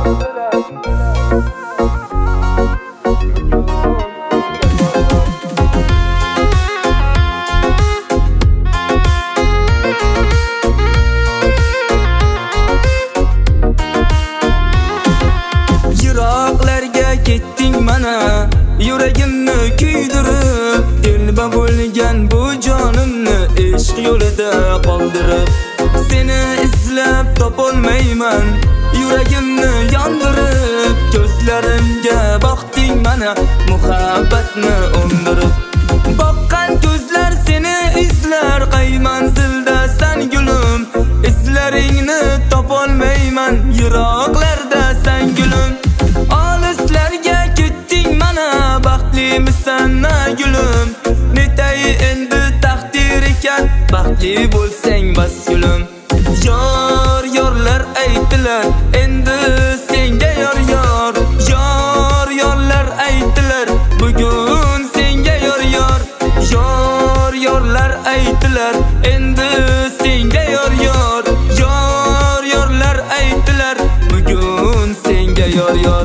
Yiroqlarga ketding mana, yuragimni kuydirib, dilba bo'lgan bu jonimni ishq yo'lida qoldirib. Seni izlab topolmayman, yuragimni yondirib, ko'zlarimga boqding mana, muhabbatni undirib. Boqqan ko'zlar seni izlar, qay manzildasan gulum, izlaringni topolmayman, yiroqlarda san gulum. Olislarga ketding mana, baxtlimisan na gulum, netay endi taqdir ekan, baxtli bo'lsang bas gulum. Yor yorlar aytdilar, endi senga yor yor, yor yorlar aytdilar, bugun senga yor yor, yor yorlar aytdilar, endi senga yor yor, yor yorlar aytdilar, bugun senga yor yor.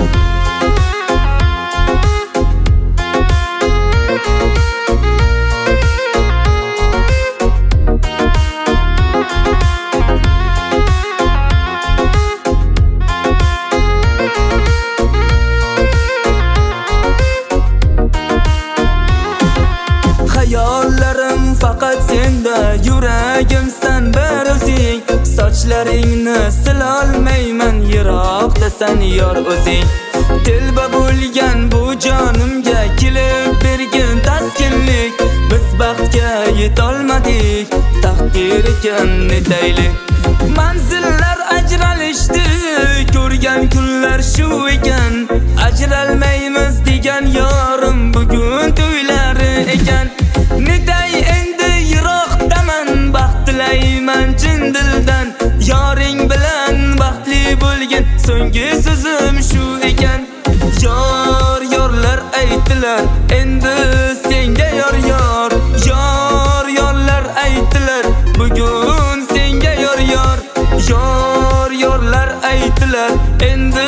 Hayollarim faqat senda, yuragimsan bir o'zing, sochlaringni silolmayman, yiroqdasan yor o'zing. Dilba bo'lgan bu jonimga kelib bergin taskinlik, biz baxtga yetolmadik, taqdir ekan netaylik. Manzillar ajralishdi, ko'rgan kunlar shu ekan, ajralmaymiz degan yorim bugun to'ylari ekan. Netay endi yiroqdaman, baxt tilayman chin dildan, yoring bilan baxtli bo'lgin, so'nggi so'zim shu ekan. Yor yorlar aytdilar, endi senga yor yor, yor yorlar aytdilar, bugun senga yor yor, yor yorlar aytdilar, endi